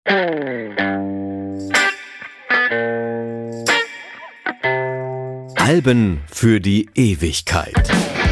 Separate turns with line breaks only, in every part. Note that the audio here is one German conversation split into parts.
Alben für die Ewigkeit.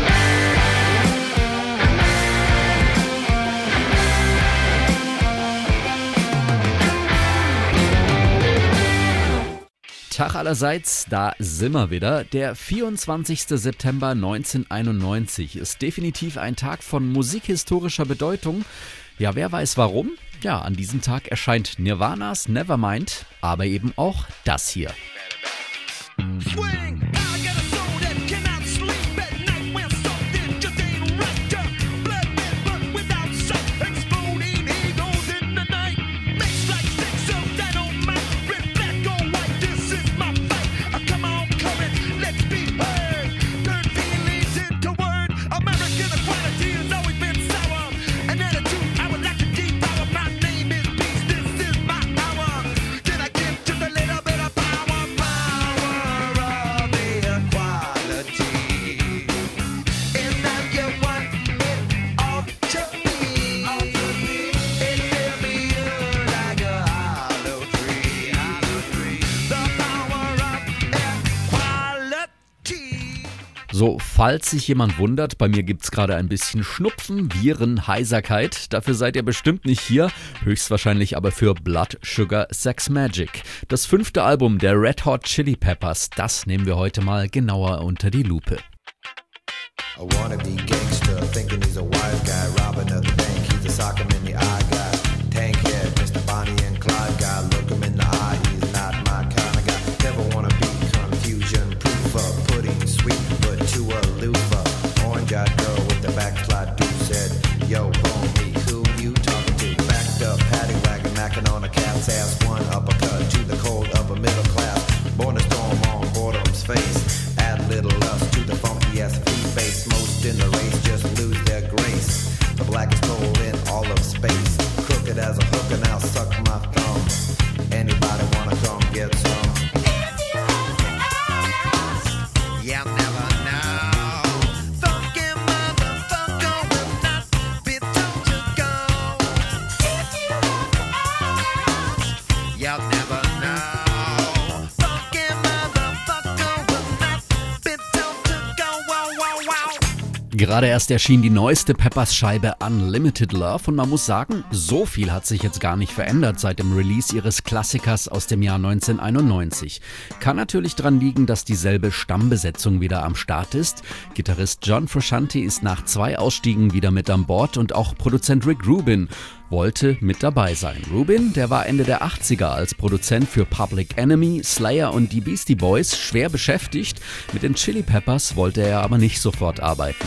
Tag allerseits, da sind wir wieder. Der 24. September 1991 ist definitiv ein Tag von musikhistorischer Bedeutung. Ja, wer weiß warum? Ja, an diesem Tag erscheint Nirvanas Nevermind, aber eben auch das hier.
Swing! I got a soul that cannot sleep at night when something just ain't right. Blood red, but without sight. Exploding egos in the night. Makes like sticks of dynamite. Red, black, or white, this is my fight. Come on, current, let's be heard. Turn feelings into word. American equality has always been sour. An attitude I would like to devour. My name is peace, this is my hour. Can I give just a little bit of power?
So, falls sich jemand wundert, bei mir gibt's gerade ein bisschen Schnupfen, Viren, Heiserkeit. Dafür seid ihr bestimmt nicht hier, höchstwahrscheinlich aber für Blood Sugar Sex Magik. Das 5. Album der Red Hot Chili Peppers, das nehmen wir heute mal genauer unter die Lupe.
I wanna be gangster, thinking he's a wise guy, robbing of the bank, he's a sock him in the eye guy. Tank head, Mr. Bonnie and Clyde guy, look him in the eye, he's not my kind of guy. Never wanna be confusion proof of pudding sweet, but too aloof of. Orange-eyed girl with the backslide dude said, yo, homie, who you talking to? Backed up, paddy wagon, macking on a cat's ass, one uppercut to the cold upper middle class. Born to storm on boredom's face, add little lust to the funky ass feet base. Most in the race just lose their grace. The blackest hole in all of space. Crooked as a hooker, now suck my thumb. Anybody wanna come get some? You'll never know. Funky motherfucker will not be told to go. You'll never know. Funky motherfucker will not be told to go. Wow, wow, wow.
Gerade erst erschien die neueste Peppers-Scheibe Unlimited Love und man muss sagen, so viel hat sich jetzt gar nicht verändert seit dem Release ihres Klassikers aus dem Jahr 1991. Kann natürlich daran liegen, dass dieselbe Stammbesetzung wieder am Start ist. Gitarrist John Frusciante ist nach 2 Ausstiegen wieder mit an Bord und auch Produzent Rick Rubin wollte mit dabei sein. Rubin, der war Ende der 80er als Produzent für Public Enemy, Slayer und die Beastie Boys schwer beschäftigt. Mit den Chili Peppers wollte er aber nicht sofort arbeiten.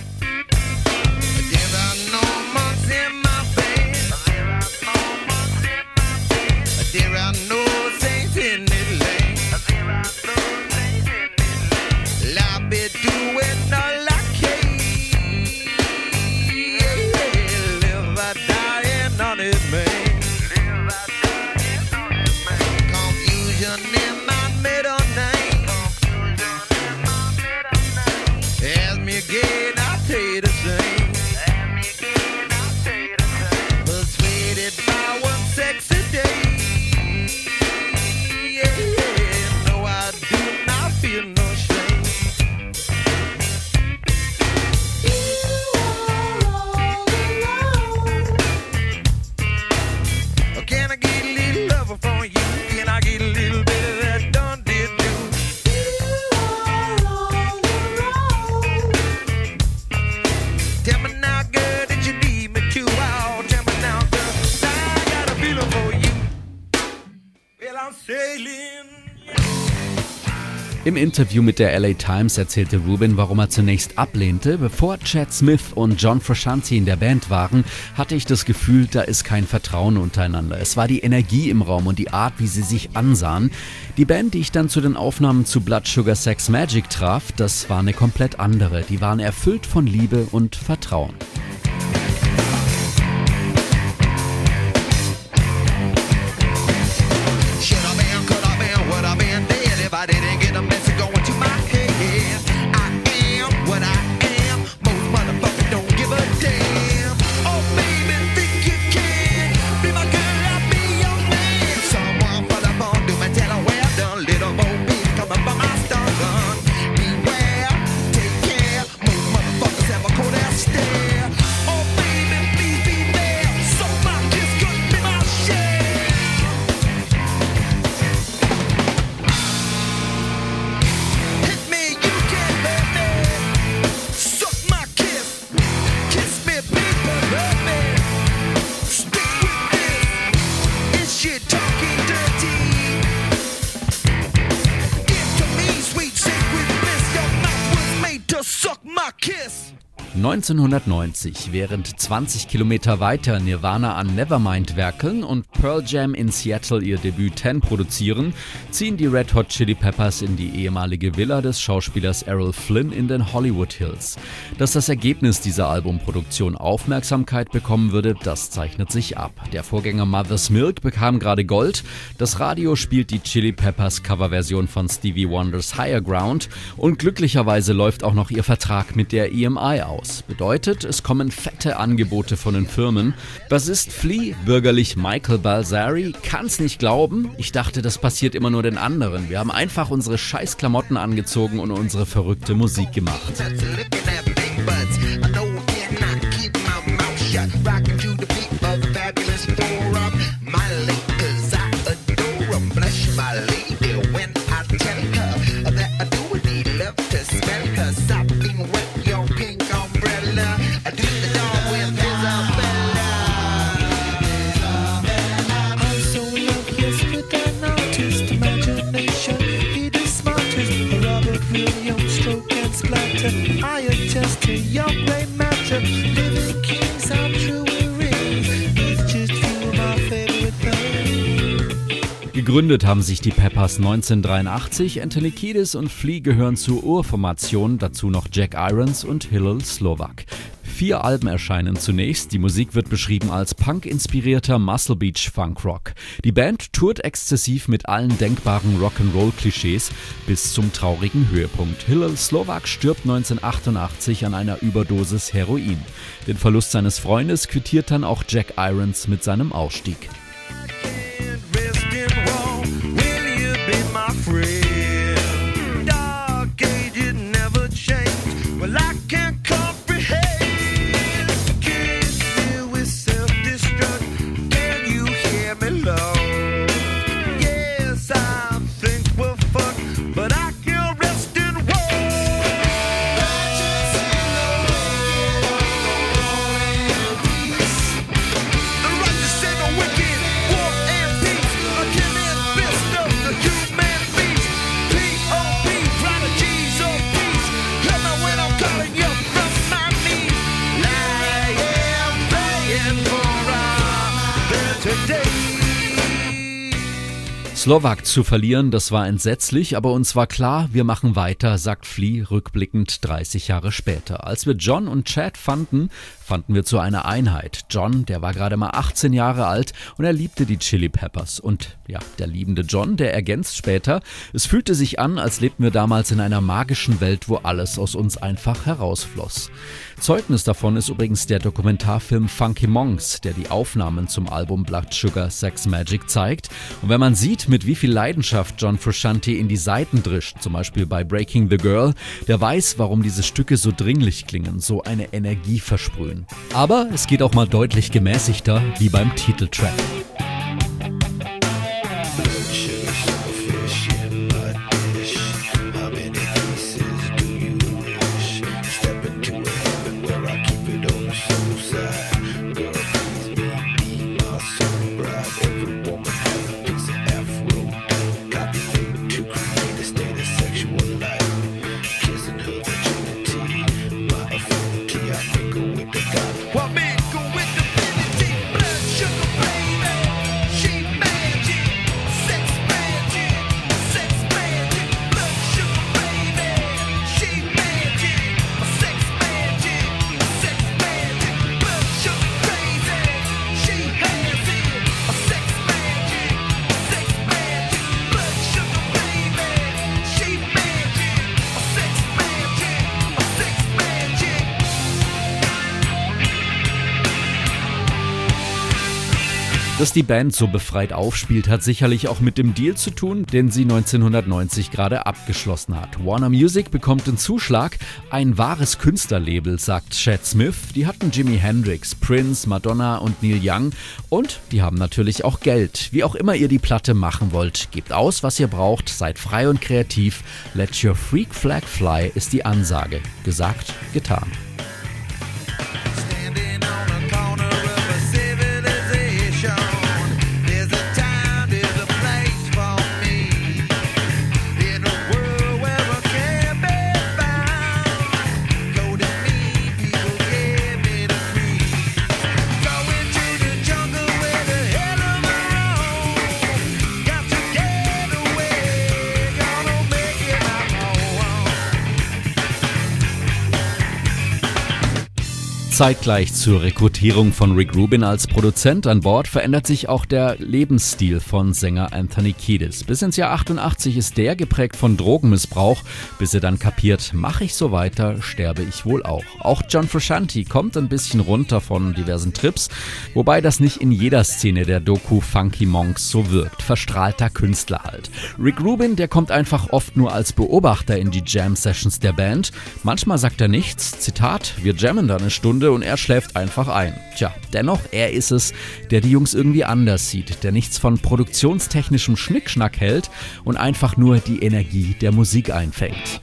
Im Interview mit der LA Times erzählte Rubin, warum er zunächst ablehnte. Bevor Chad Smith und John Frusciante in der Band waren, hatte ich das Gefühl, da ist kein Vertrauen untereinander. Es war die Energie im Raum und die Art, wie sie sich ansahen. Die Band, die ich dann zu den Aufnahmen zu Blood Sugar Sex Magik traf, das war eine komplett andere. Die waren erfüllt von Liebe und Vertrauen.
I didn't get a message going to my head. I am what I am. Most motherfuckers don't give a damn. Oh baby, think you can be my girl, I'll be your
shit, talking dirty. Give to me, sweet sacred bliss. Your mouth was made to suck my kiss.
1990, während 20 Kilometer weiter Nirvana an Nevermind werkeln und Pearl Jam in Seattle ihr Debüt 10 produzieren, ziehen die Red Hot Chili Peppers in die ehemalige Villa des Schauspielers Errol Flynn in den Hollywood Hills. Dass das Ergebnis dieser Albumproduktion Aufmerksamkeit bekommen würde, das zeichnet sich ab. Der Vorgänger Mother's Milk bekam gerade Gold, das Radio spielt die Chili Peppers Coverversion von Stevie Wonders Higher Ground und glücklicherweise läuft auch noch ihr Vertrag mit der EMI aus. Bedeutet, es kommen fette Angebote von den Firmen. Bassist Flea, bürgerlich Michael Balsari, kann's nicht glauben. Ich dachte, das passiert immer nur den anderen. Wir haben einfach unsere scheiß Klamotten angezogen und unsere verrückte Musik gemacht.
I adjust to your gray matter. Living kings are jewelry. It's just you, my favorite thing.
Gegründet haben sich die Peppers 1983. Anthony Kiedis und Flea gehören zur Urformation, dazu noch Jack Irons und Hillel Slovak. 4 Alben erscheinen zunächst. Die Musik wird beschrieben als Punk-inspirierter Muscle Beach Funk-Rock. Die Band tourt exzessiv mit allen denkbaren Rock'n'Roll-Klischees bis zum traurigen Höhepunkt. Hillel Slovak stirbt 1988 an einer Überdosis Heroin. Den Verlust seines Freundes quittiert dann auch Jack Irons mit seinem Ausstieg. Slovak zu verlieren, das war entsetzlich, aber uns war klar, wir machen weiter, sagt Flea rückblickend 30 Jahre später. Als wir John und Chad fanden wir zu einer Einheit. John, der war gerade mal 18 Jahre alt und er liebte die Chili Peppers. Und ja, der liebende John, der ergänzt später, es fühlte sich an, als lebten wir damals in einer magischen Welt, wo alles aus uns einfach herausfloss. Zeugnis davon ist übrigens der Dokumentarfilm Funky Monks, der die Aufnahmen zum Album Blood Sugar Sex Magik zeigt. Und wenn man sieht, mit wie viel Leidenschaft John Frusciante in die Saiten drischt, zum Beispiel bei Breaking the Girl, der weiß, warum diese Stücke so dringlich klingen, so eine Energie versprühen. Aber es geht auch mal deutlich gemäßigter, wie beim Titeltrack. Dass die Band so befreit aufspielt, hat sicherlich auch mit dem Deal zu tun, den sie 1990 gerade abgeschlossen hat. Warner Music bekommt den Zuschlag, ein wahres Künstlerlabel, sagt Chad Smith. Die hatten Jimi Hendrix, Prince, Madonna und Neil Young und die haben natürlich auch Geld. Wie auch immer ihr die Platte machen wollt, gebt aus, was ihr braucht, seid frei und kreativ. Let your freak flag fly ist die Ansage. Gesagt, getan.
Standing on a corner of a civilization, there's a time
Zeitgleich zur Rekrutierung von Rick Rubin als Produzent an Bord verändert sich auch der Lebensstil von Sänger Anthony Kiedis. Bis ins Jahr 88 ist der geprägt von Drogenmissbrauch, bis er dann kapiert, mache ich so weiter, sterbe ich wohl auch. Auch John Frusciante kommt ein bisschen runter von diversen Trips, wobei das nicht in jeder Szene der Doku Funky Monks so wirkt. Verstrahlter Künstler halt. Rick Rubin, der kommt einfach oft nur als Beobachter in die Jam-Sessions der Band. Manchmal sagt er nichts, Zitat, wir jammen da eine Stunde und er schläft einfach ein. Tja, dennoch, er ist es, der die Jungs irgendwie anders sieht, der nichts von produktionstechnischem Schnickschnack hält und einfach nur die Energie der Musik einfängt.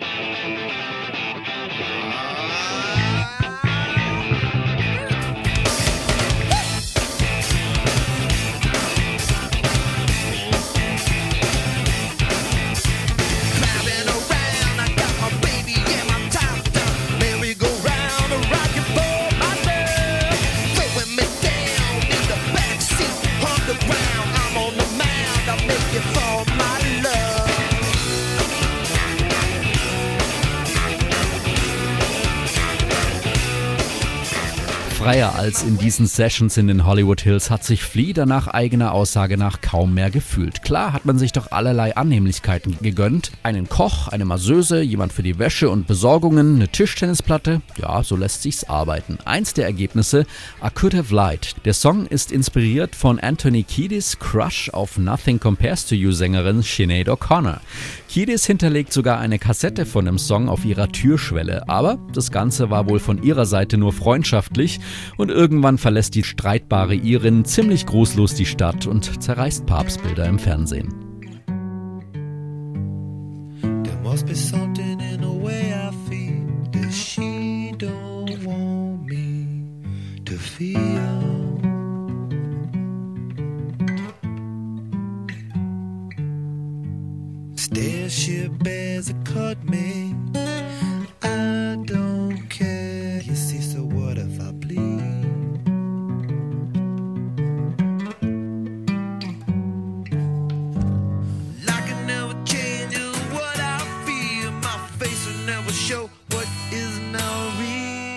Freier als in diesen Sessions in den Hollywood Hills hat sich Flea nach eigener Aussage nach kaum mehr gefühlt. Klar hat man sich doch allerlei Annehmlichkeiten gegönnt. Einen Koch, eine Masseuse, jemand für die Wäsche und Besorgungen, eine Tischtennisplatte. Ja, so lässt sich's arbeiten. Eins der Ergebnisse, I Could Have Lied. Der Song ist inspiriert von Anthony Kiedis' Crush auf Nothing Compares to You Sängerin Sinead O'Connor. Kiedis hinterlegt sogar eine Kassette von dem Song auf ihrer Türschwelle, aber das Ganze war wohl von ihrer Seite nur freundschaftlich und irgendwann verlässt die streitbare Irin ziemlich grußlos die Stadt und zerreißt Papstbilder im Fernsehen.
There must be something in the way I feel that she don't want me to feel. Stairship bears a cut me. I don't care. You see, so what if I bleed? Like I never change what I feel. My face will never show what is now real.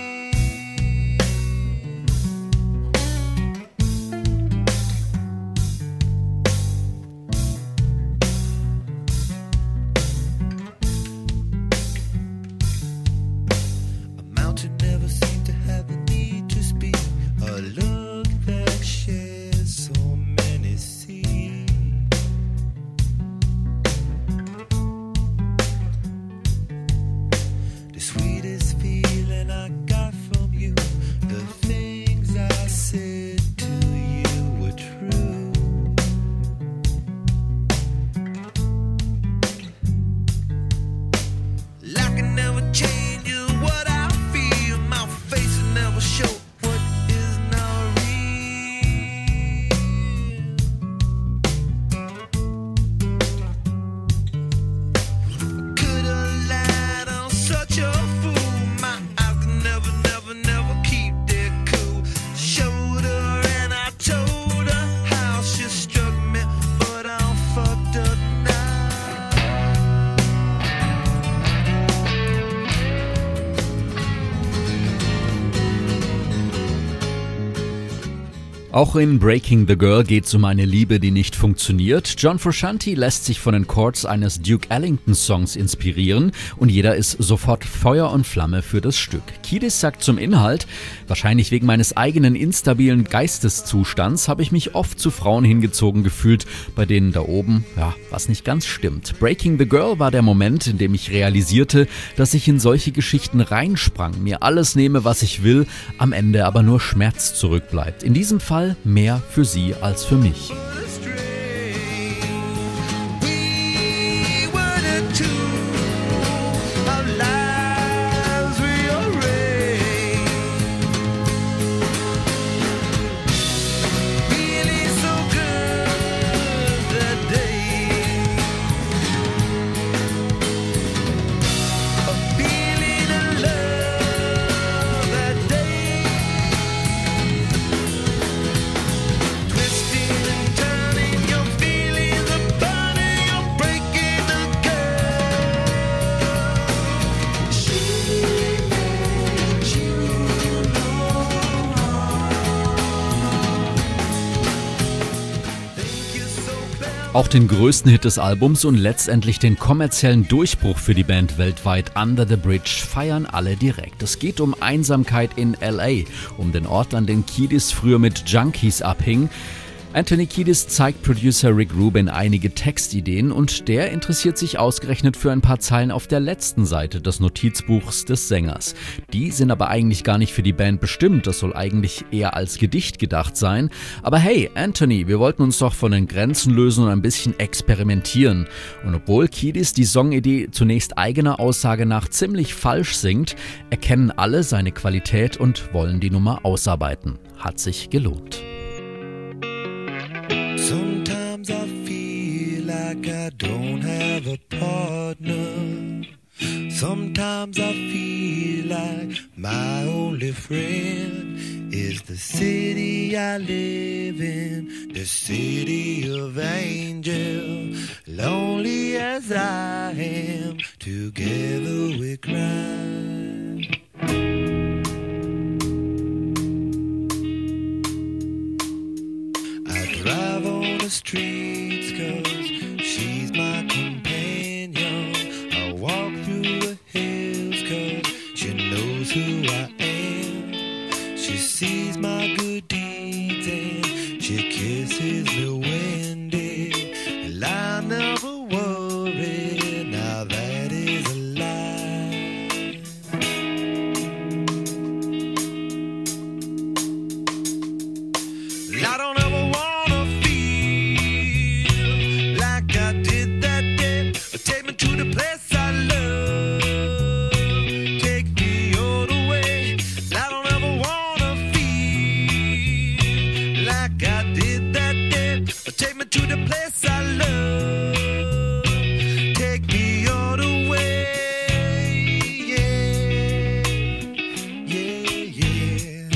Auch in Breaking the Girl geht's um eine Liebe, die nicht funktioniert. John Frusciante lässt sich von den Chords eines Duke Ellington-Songs inspirieren und jeder ist sofort Feuer und Flamme für das Stück. Kiedis sagt zum Inhalt, wahrscheinlich wegen meines eigenen instabilen Geisteszustands habe ich mich oft zu Frauen hingezogen gefühlt, bei denen da oben, ja, was nicht ganz stimmt. Breaking the Girl war der Moment, in dem ich realisierte, dass ich in solche Geschichten reinsprang, mir alles nehme, was ich will, am Ende aber nur Schmerz zurückbleibt. In diesem Fall mehr für sie als für mich.
Twisting and turning.
Auch den größten Hit des Albums und letztendlich den kommerziellen Durchbruch für die Band weltweit, Under the Bridge, feiern alle direkt. Es geht um Einsamkeit in L.A., um den Ort, an dem Kiedis früher mit Junkies abhing. Anthony Kiedis zeigt Producer Rick Rubin einige Textideen und der interessiert sich ausgerechnet für ein paar Zeilen auf der letzten Seite des Notizbuchs des Sängers. Die sind aber eigentlich gar nicht für die Band bestimmt, das soll eigentlich eher als Gedicht gedacht sein. Aber hey, Anthony, wir wollten uns doch von den Grenzen lösen und ein bisschen experimentieren. Und obwohl Kiedis die Songidee zunächst eigener Aussage nach ziemlich falsch singt, erkennen alle seine Qualität und wollen die Nummer ausarbeiten. Hat sich gelohnt.
Sometimes I feel like I don't have a partner. Sometimes I feel like my only friend is the city I live in, the city of angels. Lonely as I am, together we cry. Drive on the streets 'cause she's my companion. I walk through the hills 'cause she knows who I am. She sees my good deeds and she kisses me windy. And I never worry, now that is a lie. I don't ever want to the place I love. Take me all the way. Yeah, yeah,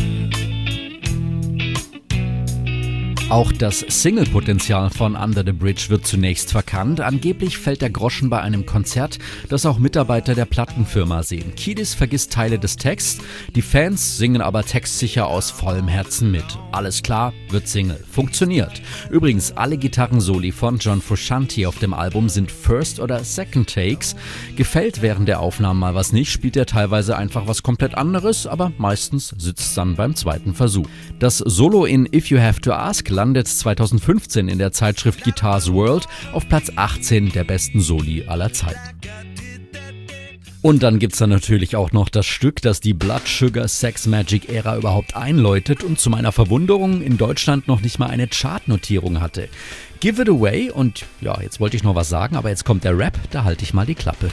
yeah.
Auch das Single-Potenzial von Under the Bridge wird zunächst verkannt. Angeblich fällt der Groschen bei einem Konzert, das auch Mitarbeiter der Plattenfirma sehen. Kiedis vergisst Teile des Texts, die Fans singen aber textsicher aus vollem Herzen mit. Alles klar, wird Single. Funktioniert. Übrigens, alle Gitarrensoli von John Frusciante auf dem Album sind First- oder Second Takes. Gefällt während der Aufnahmen mal was nicht, spielt er teilweise einfach was komplett anderes, aber meistens sitzt es dann beim zweiten Versuch. Das Solo in If You Have to Ask landet 2015 in der Zeitschrift Guitars World auf Platz 18 der besten Soli aller Zeiten. Und dann gibt's da natürlich auch noch das Stück, das die Blood Sugar Sex Magik Ära überhaupt einläutet und zu meiner Verwunderung in Deutschland noch nicht mal eine Chartnotierung hatte. Give It Away und ja, jetzt wollte ich noch was sagen, aber jetzt kommt der Rap, da halte ich mal die Klappe.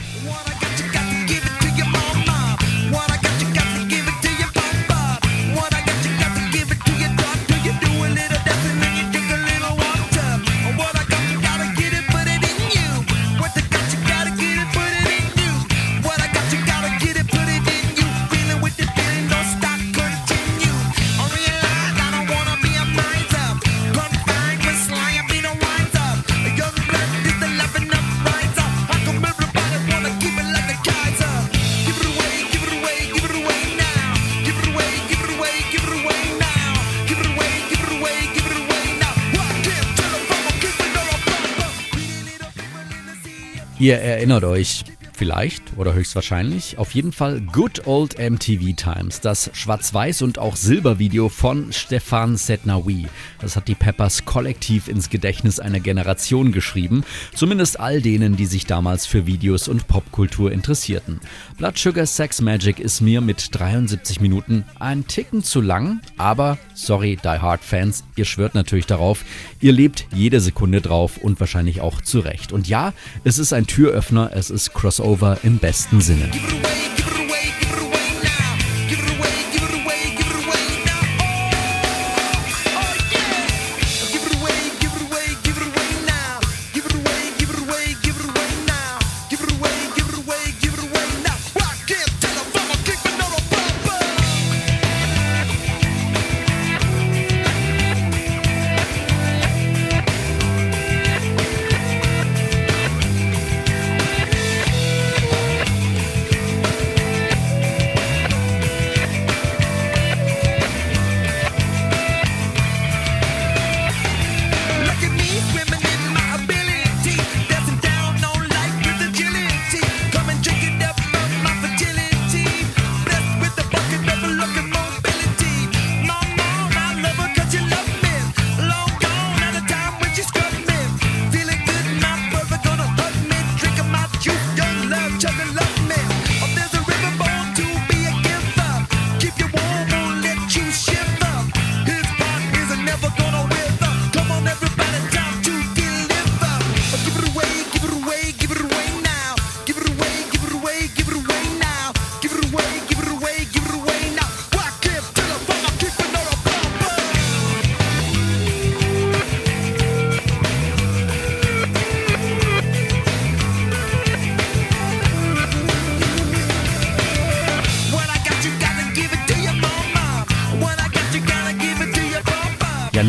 Ihr erinnert euch vielleicht oder höchstwahrscheinlich auf jeden Fall Good Old MTV Times, das Schwarz-Weiß- und auch Silbervideo von Stéphane Sednaoui. Das hat die Peppers kollektiv ins Gedächtnis einer Generation geschrieben, zumindest all denen, die sich damals für Videos und Popkultur interessierten. Blood Sugar Sex Magik ist mir mit 73 Minuten ein Ticken zu lang, aber sorry Die Hard Fans, ihr schwört natürlich darauf, ihr lebt jede Sekunde drauf und wahrscheinlich auch zu Recht. Und ja, es ist ein Türöffner, es ist Crossover im besten Sinne.